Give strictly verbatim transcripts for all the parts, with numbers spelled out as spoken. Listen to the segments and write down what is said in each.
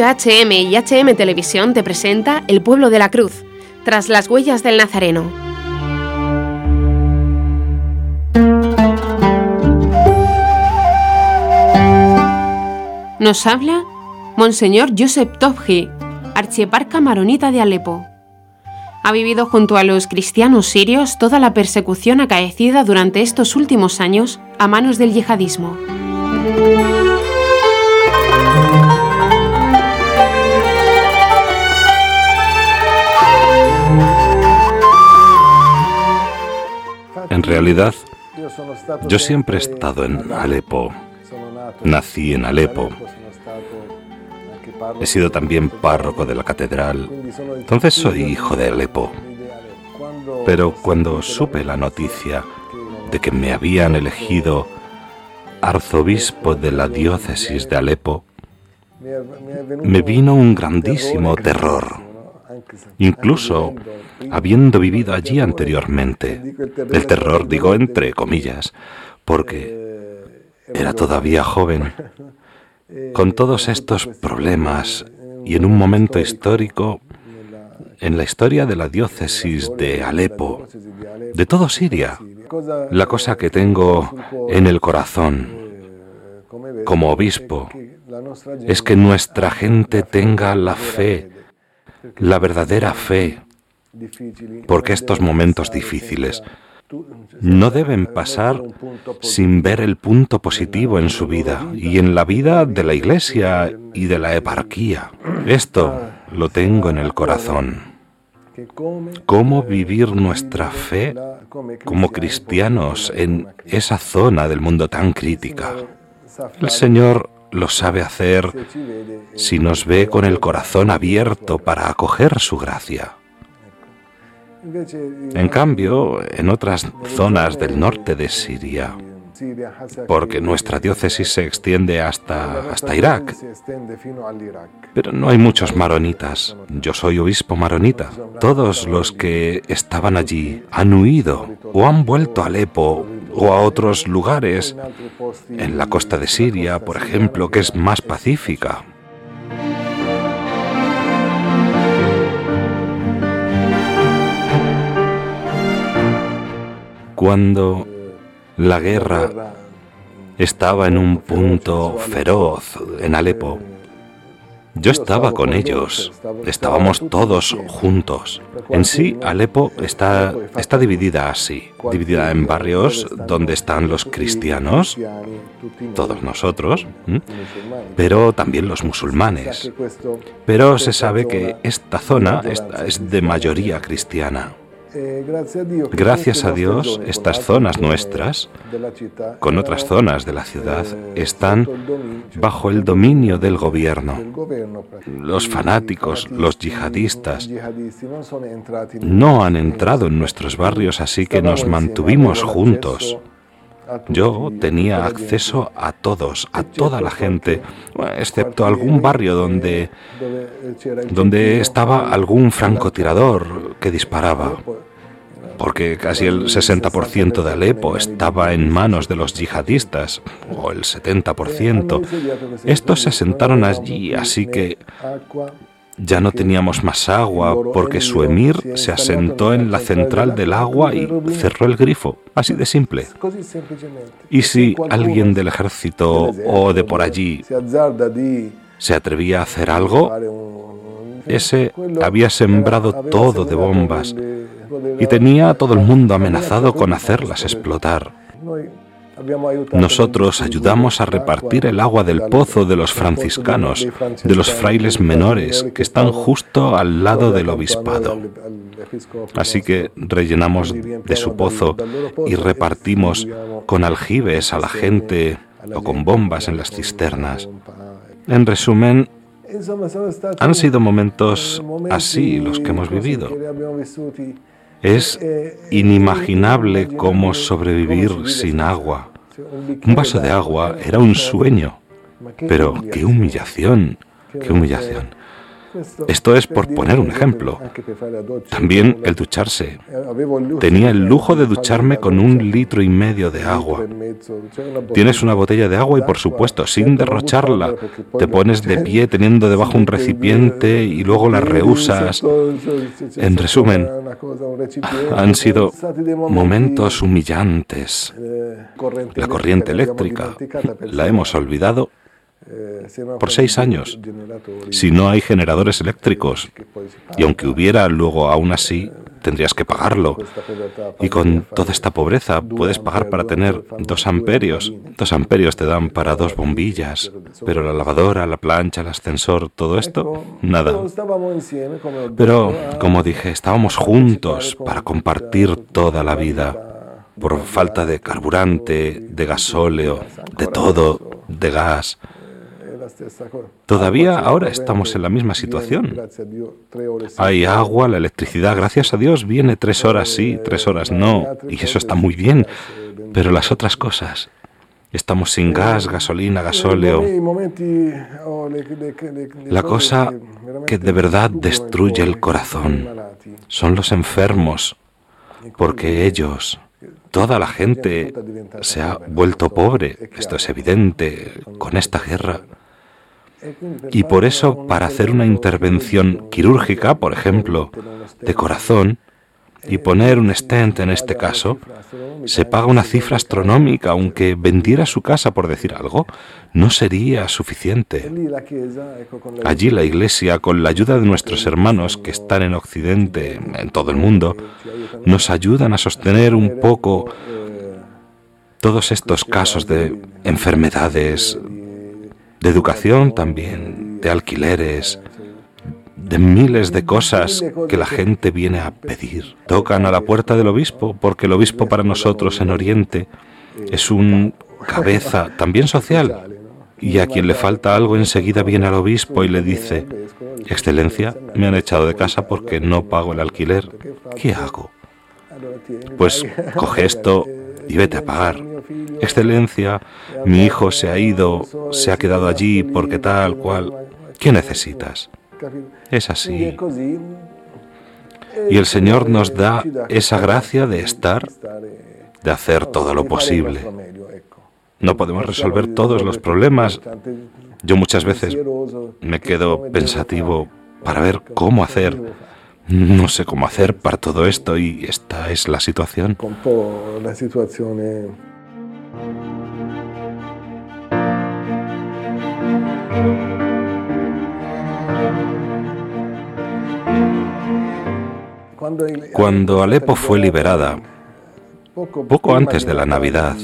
Radio H M y H M Televisión te presenta El Pueblo de la Cruz, tras las huellas del Nazareno. Nos habla Monseñor Josep Tobji, archieparca maronita de Alepo. Ha vivido junto a los cristianos sirios toda la persecución acaecida durante estos últimos años a manos del yihadismo. En realidad, yo siempre he estado en Alepo. Nací en Alepo. He sido también párroco de la catedral. Entonces soy hijo de Alepo. Pero cuando supe la noticia de que me habían elegido arzobispo de la diócesis de Alepo, me vino un grandísimo terror, incluso habiendo vivido allí anteriormente. El terror, digo entre comillas, porque era todavía joven, con todos estos problemas y en un momento histórico, en la historia de la diócesis de Alepo, de todo Siria. La cosa que tengo en el corazón, como obispo, es que nuestra gente tenga la fe, la verdadera fe, porque estos momentos difíciles no deben pasar sin ver el punto positivo en su vida y en la vida de la Iglesia y de la eparquía. Esto lo tengo en el corazón. Cómo vivir nuestra fe como cristianos en esa zona del mundo tan crítica. El Señor lo sabe hacer si nos ve con el corazón abierto para acoger su gracia. En cambio, en otras zonas del norte de Siria, porque nuestra diócesis se extiende hasta, hasta Irak, pero no hay muchos maronitas. Yo soy obispo maronita. Todos los que estaban allí han huido o han vuelto a Alepo o a otros lugares, en la costa de Siria, por ejemplo, que es más pacífica. Cuando la guerra estaba en un punto feroz en Alepo, yo estaba con ellos, estábamos todos juntos. En sí, Alepo está, está dividida así, dividida en barrios donde están los cristianos, todos nosotros, ¿m? pero también los musulmanes. Pero se sabe que esta zona esta es de mayoría cristiana. Gracias a Dios, estas zonas nuestras, con otras zonas de la ciudad, están bajo el dominio del gobierno. Los fanáticos, los yihadistas, no han entrado en nuestros barrios, así que nos mantuvimos juntos. Yo tenía acceso a todos, a toda la gente, excepto algún barrio donde, donde estaba algún francotirador que disparaba, porque casi el sesenta por ciento de Alepo estaba en manos de los yihadistas, o el setenta por ciento. Estos se asentaron allí, así que ya no teníamos más agua porque su emir se asentó en la central del agua y cerró el grifo, así de simple. Y si alguien del ejército o de por allí se atrevía a hacer algo, ese había sembrado todo de bombas y tenía a todo el mundo amenazado con hacerlas explotar. Nosotros ayudamos a repartir el agua del pozo de los franciscanos, de los frailes menores, que están justo al lado del obispado. Así que rellenamos de su pozo y repartimos con aljibes a la gente o con bombas en las cisternas. En resumen, han sido momentos así los que hemos vivido. Es inimaginable cómo sobrevivir sin agua. Un vaso de agua era un sueño. Pero qué humillación, qué humillación. Esto es por poner un ejemplo. También el ducharse. Tenía el lujo de ducharme con un litro y medio de agua. Tienes una botella de agua y, por supuesto, sin derrocharla, te pones de pie teniendo debajo un recipiente y luego la reusas. En resumen, han sido momentos humillantes. La corriente eléctrica la hemos olvidado por seis años. Si no hay generadores eléctricos, y aunque hubiera, luego aún así tendrías que pagarlo. Y con toda esta pobreza puedes pagar para tener dos amperios. Dos amperios te dan para dos bombillas. Pero la lavadora, la plancha, el ascensor, todo esto, nada. Pero, como dije, estábamos juntos para compartir toda la vida. Por falta de carburante, de gasóleo, de todo, de gas. Todavía ahora estamos en la misma situación. Hay agua, la electricidad, gracias a Dios, viene tres horas sí, tres horas no, y eso está muy bien. Pero las otras cosas, estamos sin gas, gasolina, gasóleo. La cosa que de verdad destruye el corazón son los enfermos, porque ellos, toda la gente se ha vuelto pobre, esto es evidente, con esta guerra. Y por eso, para hacer una intervención quirúrgica, por ejemplo, de corazón, y poner un stent en este caso, se paga una cifra astronómica, aunque vendiera su casa, por decir algo, no sería suficiente. Allí la Iglesia, con la ayuda de nuestros hermanos que están en Occidente, en todo el mundo, nos ayudan a sostener un poco todos estos casos de enfermedades, de educación también, de alquileres, de miles de cosas que la gente viene a pedir. Tocan a la puerta del obispo, porque el obispo para nosotros en Oriente es un cabeza también social. Y a quien le falta algo enseguida viene al obispo y le dice: Excelencia, me han echado de casa porque no pago el alquiler. ¿Qué hago? Pues coge esto y vete a pagar. Excelencia, mi hijo se ha ido, se ha quedado allí porque tal cual. ¿Qué necesitas? Es así. Y el Señor nos da esa gracia de estar, de hacer todo lo posible. No podemos resolver todos los problemas. Yo muchas veces me quedo pensativo para ver cómo hacer. No sé cómo hacer para todo esto y esta es la situación. Cuando Alepo fue liberada, poco antes de la Navidad,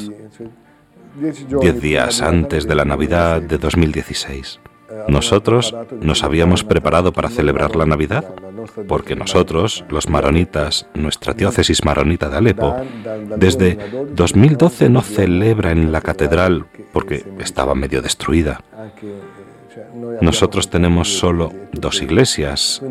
diez días antes de la Navidad de dos mil dieciséis, nosotros nos habíamos preparado para celebrar la Navidad, porque nosotros, los maronitas, nuestra diócesis maronita de Alepo, desde dos mil doce no celebra en la catedral porque estaba medio destruida. Nosotros tenemos solo dos iglesias.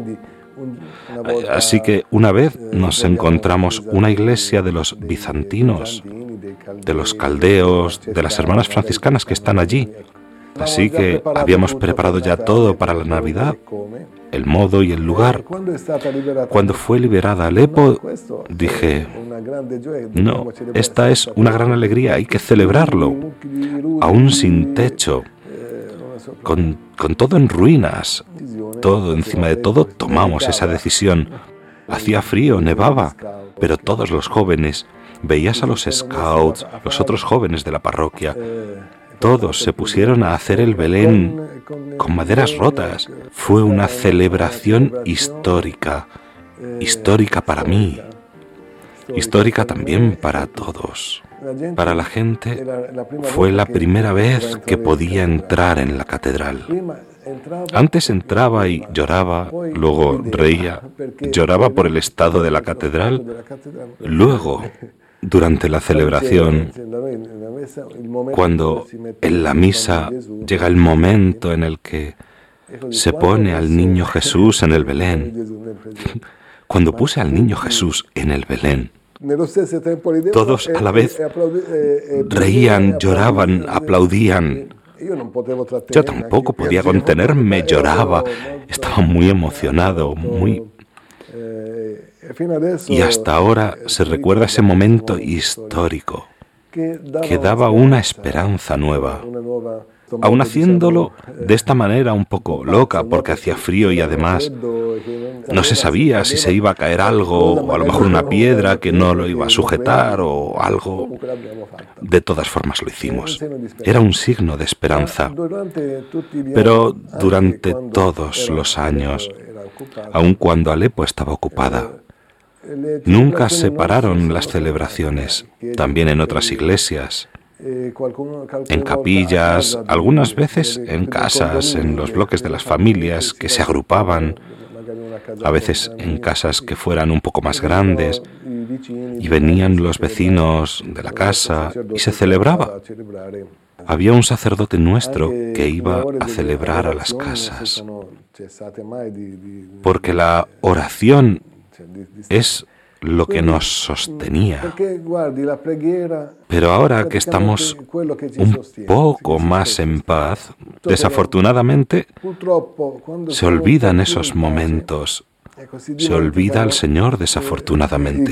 Así que una vez nos encontramos una iglesia de los bizantinos, de los caldeos, de las hermanas franciscanas que están allí. Así que habíamos preparado ya todo para la Navidad, el modo y el lugar. Cuando fue liberada Alepo, dije, no, esta es una gran alegría, hay que celebrarlo, aún sin techo, con, con todo en ruinas, todo, encima de todo, tomamos esa decisión. Hacía frío, nevaba, pero todos los jóvenes, veías a los scouts, los otros jóvenes de la parroquia, todos se pusieron a hacer el Belén con maderas rotas. Fue una celebración histórica, histórica para mí, histórica también para todos. Para la gente fue la primera vez que podía entrar en la catedral. Antes entraba y lloraba, luego reía, lloraba por el estado de la catedral, luego, durante la celebración, cuando en la misa llega el momento en el que se pone al niño Jesús en el Belén, cuando puse al niño Jesús en el Belén, todos a la vez reían, lloraban, aplaudían. Yo tampoco podía contenerme, lloraba, estaba muy emocionado, muy... Y hasta ahora se recuerda ese momento histórico que daba una esperanza nueva, aun haciéndolo de esta manera un poco loca, porque hacía frío y además no se sabía si se iba a caer algo, o a lo mejor una piedra que no lo iba a sujetar o algo. De todas formas lo hicimos. Era un signo de esperanza. Pero durante todos los años, aun cuando Alepo estaba ocupada, nunca se pararon las celebraciones, también en otras iglesias, en capillas, algunas veces en casas, en los bloques de las familias que se agrupaban, a veces en casas que fueran un poco más grandes, y venían los vecinos de la casa y se celebraba. Había un sacerdote nuestro que iba a celebrar a las casas, porque la oración es lo que nos sostenía. Pero ahora que estamos un poco más en paz, desafortunadamente se olvidan esos momentos. Se olvida al Señor, desafortunadamente.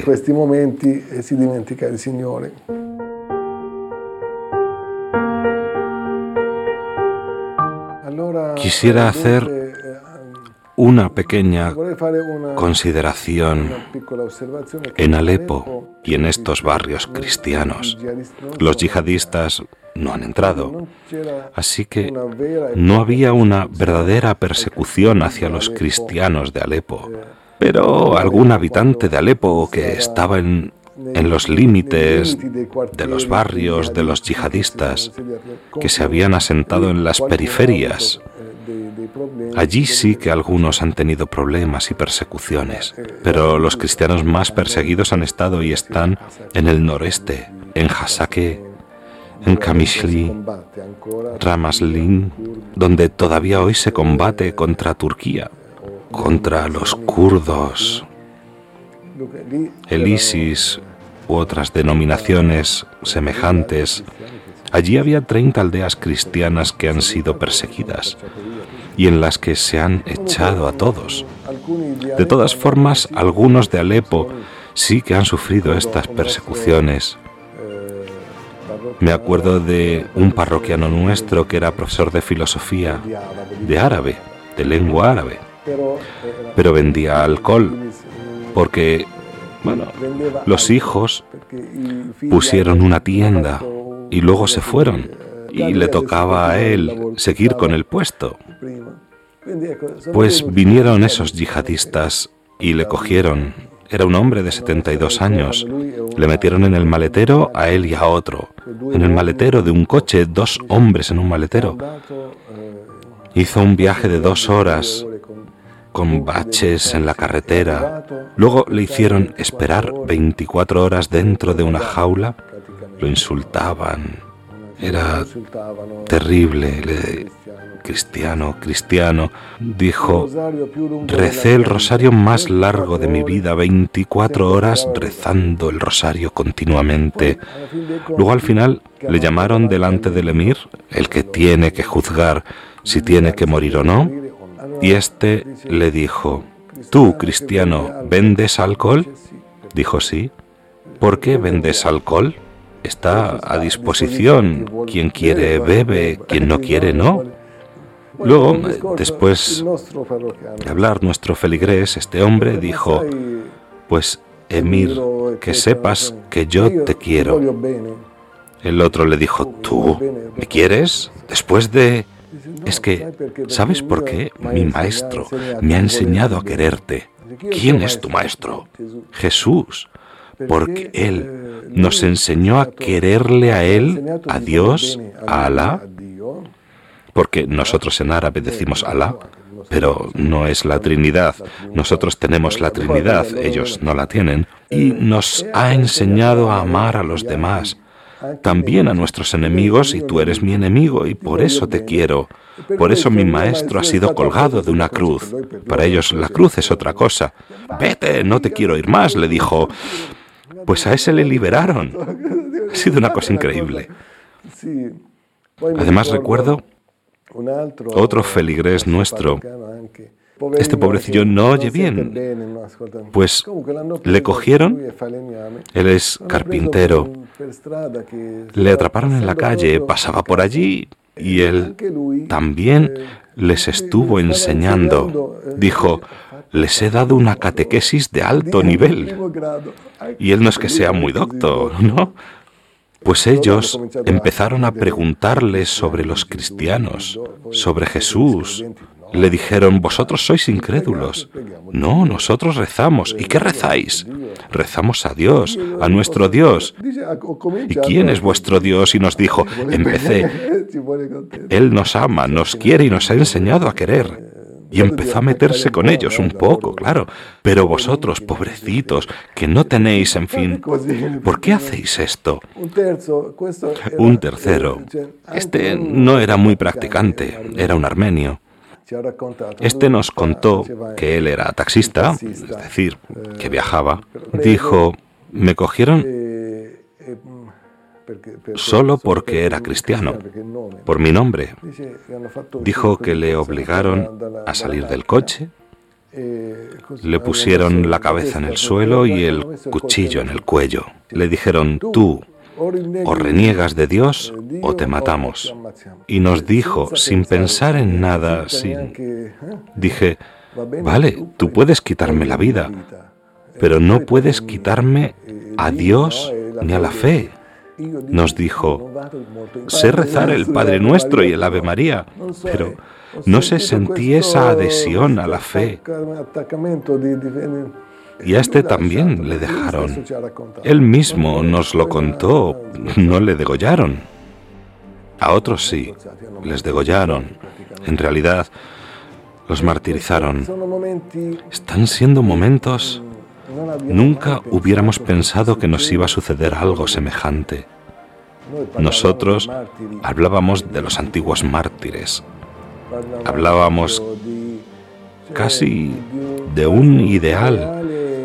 Quisiera hacer una pequeña consideración. En Alepo y en estos barrios cristianos, los yihadistas no han entrado, así que no había una verdadera persecución hacia los cristianos de Alepo, pero algún habitante de Alepo que estaba en, en los límites de los barrios de los yihadistas, que se habían asentado en las periferias. Allí sí que algunos han tenido problemas y persecuciones, pero los cristianos más perseguidos han estado y están en el noreste, en Hasake, en Kamishli, Ramaslin, donde todavía hoy se combate contra Turquía, contra los kurdos, el ISIS u otras denominaciones semejantes. Allí había treinta aldeas cristianas que han sido perseguidas y en las que se han echado a todos. De todas formas, algunos de Alepo sí que han sufrido estas persecuciones. Me acuerdo de un parroquiano nuestro que era profesor de filosofía, de árabe, de lengua árabe, pero vendía alcohol porque, bueno, los hijos pusieron una tienda y luego se fueron y le tocaba a él seguir con el puesto. Pues vinieron esos yihadistas y le cogieron. Era un hombre de setenta y dos años. Le metieron en el maletero a él y a otro. En el maletero de un coche, dos hombres en un maletero. Hizo un viaje de dos horas con baches en la carretera. Luego le hicieron esperar veinticuatro horas dentro de una jaula. Lo insultaban. Era terrible. Le... Cristiano, cristiano, dijo, recé el rosario más largo de mi vida, veinticuatro horas rezando el rosario continuamente. Luego al final le llamaron delante del emir, el que tiene que juzgar si tiene que morir o no, y este le dijo, ¿tú, cristiano, vendes alcohol? Dijo, sí. ¿Por qué vendes alcohol? Está a disposición. Quien quiere bebe, quien no quiere no. Luego, después de hablar nuestro feligrés, este hombre dijo, pues, emir, que sepas que yo te quiero. El otro le dijo, ¿tú me quieres? Después de... Es que, ¿sabes por qué? Mi maestro me ha enseñado a quererte. ¿Quién es tu maestro? Jesús. Porque Él nos enseñó a quererle a Él, a Dios, a Alá. Porque nosotros en árabe decimos Alá, pero no es la Trinidad. Nosotros tenemos la Trinidad, ellos no la tienen. Y nos ha enseñado a amar a los demás, también a nuestros enemigos, y tú eres mi enemigo, y por eso te quiero. Por eso mi maestro ha sido colgado de una cruz. Para ellos la cruz es otra cosa. Vete, no te quiero ir más, le dijo. Pues a ese le liberaron. Ha sido una cosa increíble. Además recuerdo otro feligrés nuestro. Este pobrecillo no oye bien, pues le cogieron, él es carpintero, le atraparon en la calle, pasaba por allí y él también les estuvo enseñando. Dijo, les he dado una catequesis de alto nivel. Y él no es que sea muy docto, ¿no? Pues ellos empezaron a preguntarles sobre los cristianos, sobre Jesús. Le dijeron, vosotros sois incrédulos. No, nosotros rezamos. ¿Y qué rezáis? Rezamos a Dios, a nuestro Dios. ¿Y quién es vuestro Dios? Y nos dijo, empecé. Él nos ama, nos quiere y nos ha enseñado a querer. Y empezó a meterse con ellos un poco, claro. Pero vosotros, pobrecitos, que no tenéis, en fin, ¿por qué hacéis esto? Un tercero. Este no era muy practicante, era un armenio. Este nos contó que él era taxista, es decir, que viajaba. Dijo, me cogieron solo porque era cristiano, por mi nombre. Dijo que le obligaron a salir del coche, le pusieron la cabeza en el suelo y el cuchillo en el cuello. Le dijeron, tú o reniegas de Dios o te matamos. Y nos dijo, sin pensar en nada, sin... Dije, vale, tú puedes quitarme la vida, pero no puedes quitarme a Dios ni a la fe. Nos dijo, sé rezar el Padre Nuestro y el Ave María, pero no se sentí esa adhesión a la fe. Y a este también le dejaron. Él mismo nos lo contó, no le degollaron. A otros sí, les degollaron. En realidad, los martirizaron. Están siendo momentos... Nunca hubiéramos pensado que nos iba a suceder algo semejante. Nosotros hablábamos de los antiguos mártires. Hablábamos casi de un ideal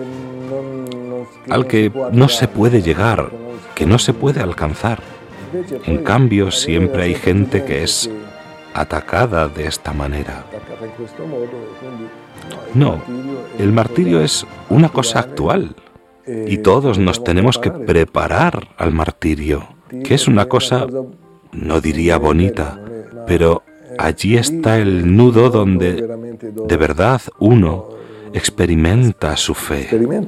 al que no se puede llegar, que no se puede alcanzar. En cambio, siempre hay gente que es atacada de esta manera. No, el martirio es una cosa actual y todos nos tenemos que preparar al martirio, que es una cosa, no diría bonita, pero allí está el nudo donde de verdad uno experimenta su fe.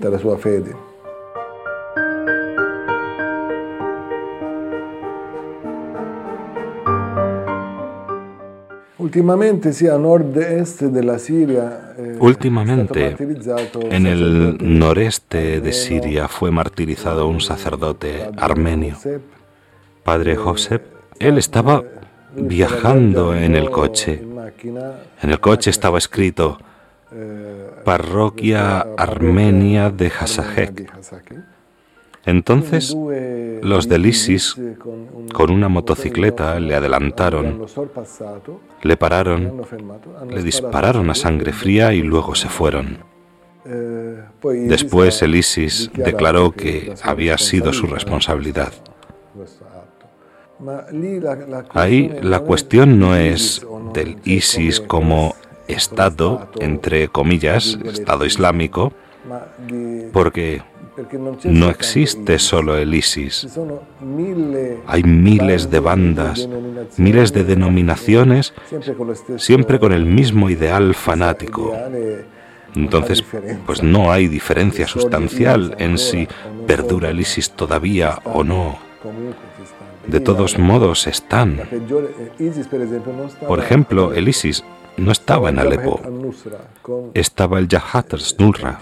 Últimamente, sí, a nord-este de la Siria, eh, Últimamente, en el noreste de Siria fue martirizado un sacerdote armenio, Padre Josep. Él estaba viajando en el coche. En el coche estaba escrito Parroquia Armenia de Hasajek. Entonces, los del ISIS, con una motocicleta, le adelantaron, le pararon, le dispararon a sangre fría y luego se fueron. Después el ISIS declaró que había sido su responsabilidad. Ahí la cuestión no es del ISIS como Estado, entre comillas, Estado Islámico, porque no existe solo el ISIS. Hay miles de bandas, miles de denominaciones, siempre con el mismo ideal fanático. Entonces, pues no hay diferencia sustancial en si perdura el ISIS todavía o no. De todos modos están. Por ejemplo, el ISIS no estaba en Alepo, estaba el Jabhat al-Nusra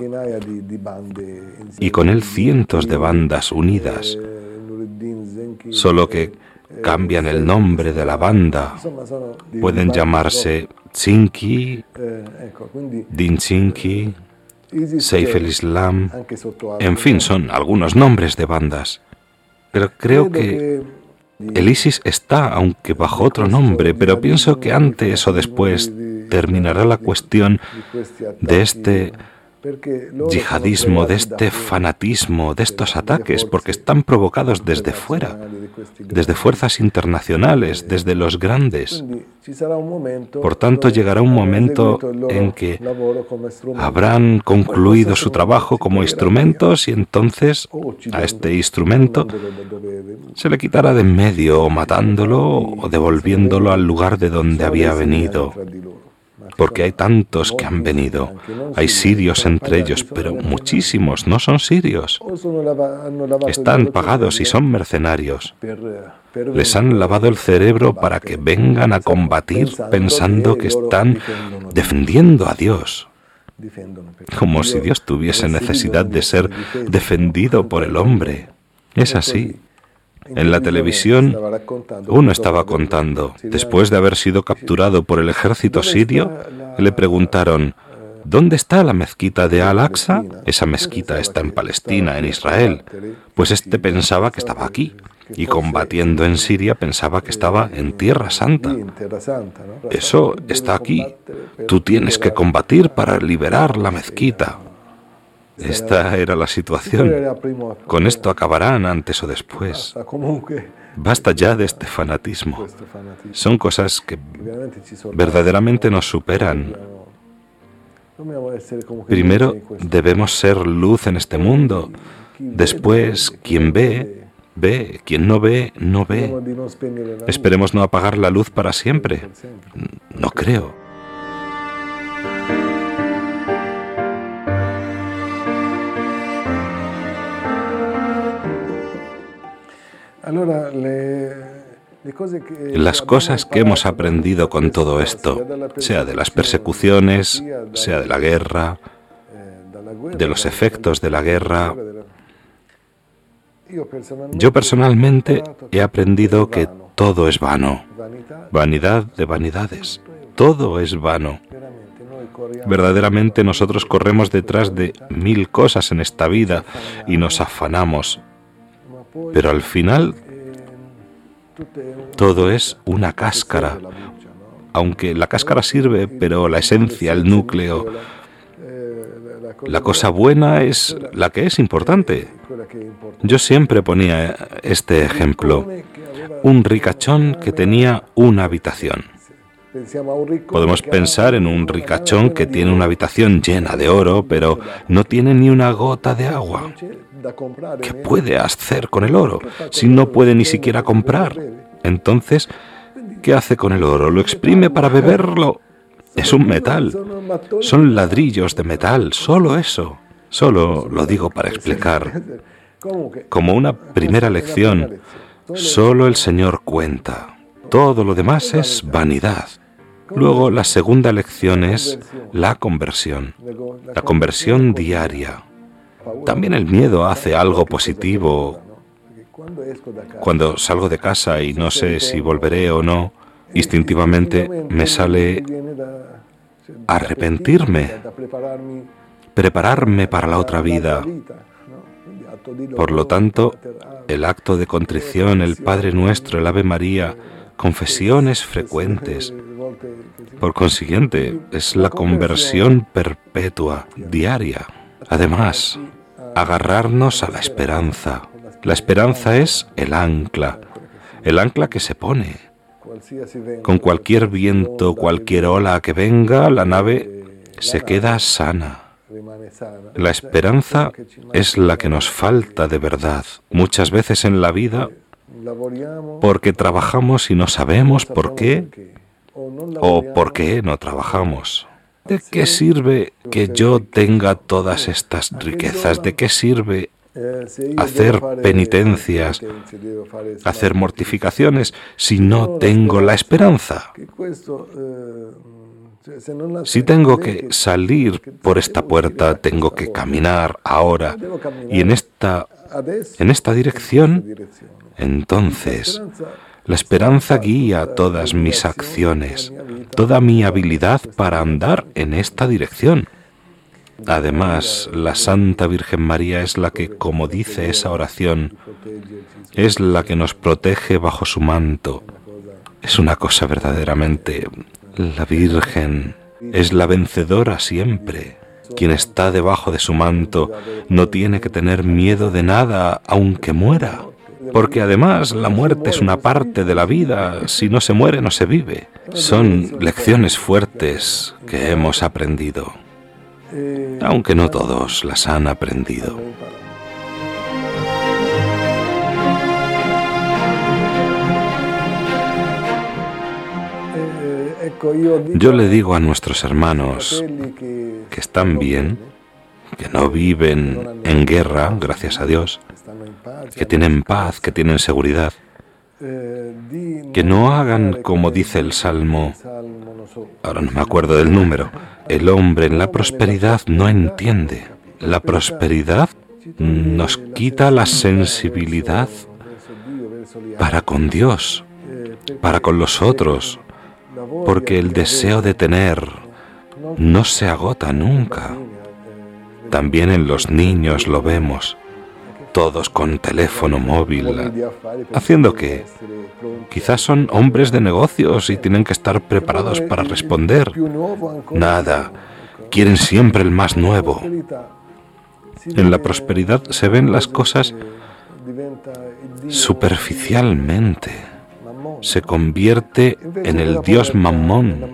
y con él cientos de bandas unidas, solo que cambian el nombre de la banda. Pueden llamarse Tzinki, Dincinki, Seif el-Islam, en fin, son algunos nombres de bandas. Pero creo que el ISIS está, aunque bajo otro nombre, pero pienso que antes o después terminará la cuestión de este yihadismo, de este fanatismo, de estos ataques, porque están provocados desde fuera, desde fuerzas internacionales, desde los grandes. Por tanto, llegará un momento en que habrán concluido su trabajo como instrumentos y entonces a este instrumento se le quitará de en medio, o matándolo o devolviéndolo al lugar de donde había venido. Porque hay tantos que han venido. Hay sirios entre ellos, pero muchísimos no son sirios. Están pagados y son mercenarios. Les han lavado el cerebro para que vengan a combatir pensando que están defendiendo a Dios. Como si Dios tuviese necesidad de ser defendido por el hombre. Es así. En la televisión, uno estaba contando, después de haber sido capturado por el ejército sirio, le preguntaron, ¿dónde está la mezquita de Al-Aqsa? Esa mezquita está en Palestina, en Israel. Pues este pensaba que estaba aquí, y combatiendo en Siria pensaba que estaba en Tierra Santa. Eso está aquí. Tú tienes que combatir para liberar la mezquita. Esta era la situación. Con esto acabarán antes o después. Basta ya de este fanatismo. Son cosas que verdaderamente nos superan. Primero debemos ser luz en este mundo. Después, quien ve, ve. Quien no ve, no ve. Esperemos no apagar la luz para siempre. No creo. Las cosas que hemos aprendido con todo esto, sea de las persecuciones, sea de la guerra, de los efectos de la guerra, yo personalmente he aprendido que todo es vano, vanidad de vanidades, todo es vano. Verdaderamente nosotros corremos detrás de mil cosas en esta vida y nos afanamos. Pero al final, todo es una cáscara. Aunque la cáscara sirve, pero la esencia, el núcleo, la cosa buena es la que es importante. Yo siempre ponía este ejemplo. Un ricachón que tenía una habitación. Podemos pensar en un ricachón que tiene una habitación llena de oro, pero no tiene ni una gota de agua. ¿Qué puede hacer con el oro si no puede ni siquiera comprar? Entonces, ¿qué hace con el oro? ¿Lo exprime para beberlo? Es un metal. Son ladrillos de metal, solo eso. Solo lo digo para explicar. Como una primera lección, solo el Señor cuenta. Todo lo demás es vanidad. Luego, la segunda lección es la conversión. La conversión diaria. También el miedo hace algo positivo. Cuando salgo de casa y no sé si volveré o no, instintivamente me sale arrepentirme, prepararme para la otra vida. Por lo tanto, el acto de contrición, el Padre Nuestro, el Ave María, confesiones frecuentes. Por consiguiente, es la conversión perpetua, diaria. Además, agarrarnos a la esperanza. La esperanza es el ancla, el ancla que se pone. Con cualquier viento, cualquier ola que venga, la nave se queda sana. La esperanza es la que nos falta de verdad, muchas veces en la vida, porque trabajamos y no sabemos por qué, o por qué no trabajamos. ¿De qué sirve que yo tenga todas estas riquezas? ¿De qué sirve hacer penitencias, hacer mortificaciones, si no tengo la esperanza? Si tengo que salir por esta puerta, tengo que caminar ahora y en esta, en esta dirección, entonces la esperanza guía todas mis acciones, toda mi habilidad para andar en esta dirección. Además, la Santa Virgen María es la que, como dice esa oración, es la que nos protege bajo su manto. Es una cosa verdaderamente... La Virgen es la vencedora siempre. Quien está debajo de su manto no tiene que tener miedo de nada, aunque muera. Porque además la muerte es una parte de la vida. Si no se muere, no se vive. Son lecciones fuertes que hemos aprendido, aunque no todos las han aprendido. Yo le digo a nuestros hermanos que están bien, que no viven en guerra, gracias a Dios, que tienen paz, que tienen seguridad, que no hagan como dice el Salmo, ahora no me acuerdo del número, el hombre en la prosperidad no entiende. La prosperidad nos quita la sensibilidad para con Dios, para con los otros, porque el deseo de tener no se agota nunca. También en los niños lo vemos, todos con teléfono móvil. ¿Haciendo qué? Quizás son hombres de negocios y tienen que estar preparados para responder. Nada, quieren siempre el más nuevo. En la prosperidad se ven las cosas superficialmente. Se convierte en el dios Mamón.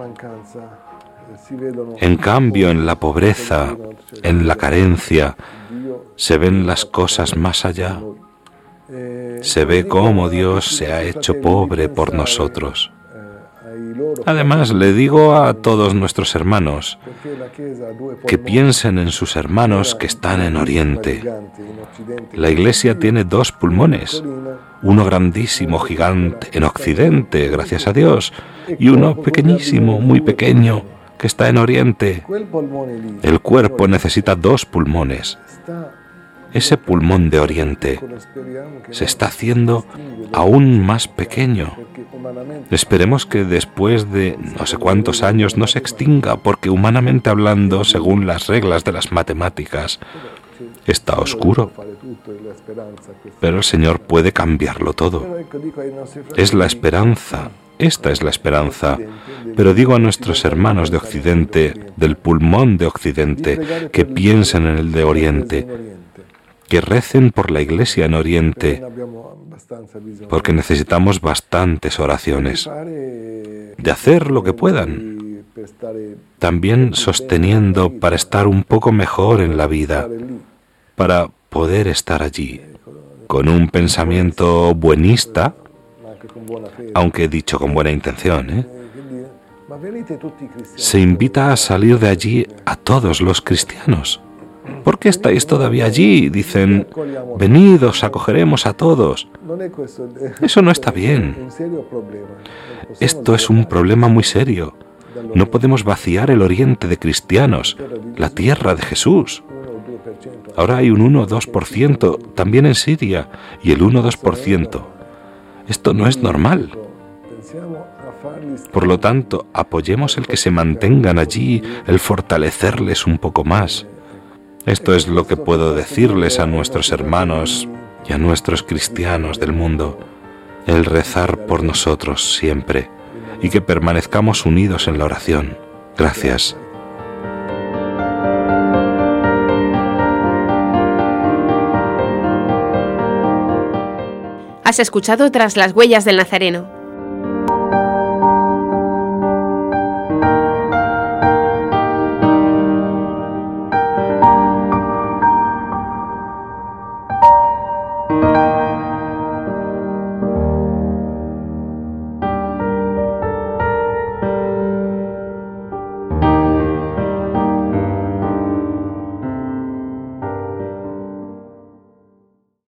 En cambio, en la pobreza, en la carencia, se ven las cosas más allá. Se ve cómo Dios se ha hecho pobre por nosotros. Además, le digo a todos nuestros hermanos que piensen en sus hermanos que están en Oriente. La Iglesia tiene dos pulmones, uno grandísimo, gigante, en Occidente, gracias a Dios, y uno pequeñísimo, muy pequeño, que está en Oriente. El cuerpo necesita dos pulmones. Ese pulmón de Oriente se está haciendo aún más pequeño. Esperemos que después de no sé cuántos años no se extinga, porque humanamente hablando, según las reglas de las matemáticas, está oscuro. Pero el Señor puede cambiarlo todo. Es la esperanza. Esta es la esperanza. Pero digo a nuestros hermanos de Occidente, del pulmón de Occidente, que piensen en el de Oriente, que recen por la Iglesia en Oriente, porque necesitamos bastantes oraciones, de hacer lo que puedan, también sosteniendo para estar un poco mejor en la vida, para poder estar allí, con un pensamiento buenista, aunque dicho con buena intención, ¿eh? Se invita a salir de allí a todos los cristianos. ¿Por qué estáis todavía allí? Dicen, venid, os acogeremos a todos. Eso no está bien. Esto es un problema muy serio. No podemos vaciar el Oriente de cristianos, la tierra de Jesús. Ahora hay un uno o dos por ciento también en Siria, y el uno o dos por ciento. Esto no es normal. Por lo tanto, apoyemos el que se mantengan allí, el fortalecerles un poco más. Esto es lo que puedo decirles a nuestros hermanos y a nuestros cristianos del mundo, el rezar por nosotros siempre y que permanezcamos unidos en la oración. Gracias. Has escuchado Tras las huellas del Nazareno,